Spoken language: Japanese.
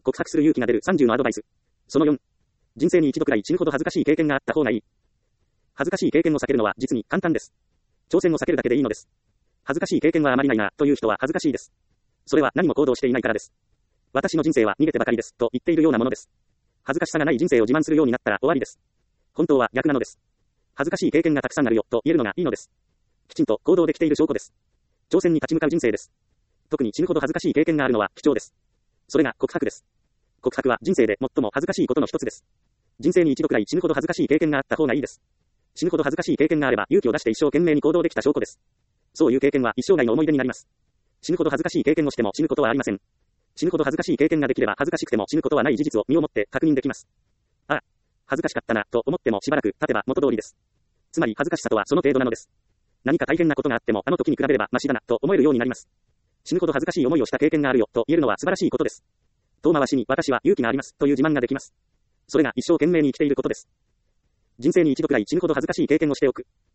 告白する勇気が出る30のアドバイス。その4。人生に一度くらい死ぬほど恥ずかしい経験があった方がいい。恥ずかしい経験を避けるのは実に簡単です。挑戦を避けるだけでいいのです。恥ずかしい経験はあまりないな、という人は恥ずかしいです。それは何も行動していないからです。私の人生は逃げてばかりです、と言っているようなものです。恥ずかしさがない人生を自慢するようになったら終わりです。本当は逆なのです。恥ずかしい経験がたくさんあるよ、と言えるのがいいのです。きちんと行動できている証拠です。挑戦に立ち向かう人生です。特に死ぬほど恥ずかしい経験があるのは貴重です。それが告白です。告白は人生で最も恥ずかしいことの一つです。人生に一度くらい死ぬほど恥ずかしい経験があった方がいいです。死ぬほど恥ずかしい経験があれば勇気を出して一生懸命に行動できた証拠です。そういう経験は一生涯の思い出になります。死ぬほど恥ずかしい経験をしても死ぬことはありません。死ぬほど恥ずかしい経験ができれば恥ずかしくても死ぬことはない事実を身をもって確認できます。ああ、恥ずかしかったな、と思ってもしばらく経てば元通りです。つまり恥ずかしさとはその程度なのです。何か大変なことがあってもあの時に比べればマシだな、と思えるようになります。死ぬほど恥ずかしい思いをした経験があるよ、と言えるのは素晴らしいことです。遠回しに私は勇気があります、という自慢ができます。それが一生懸命に生きていることです。人生に一度くらい死ぬほど恥ずかしい経験をしておく。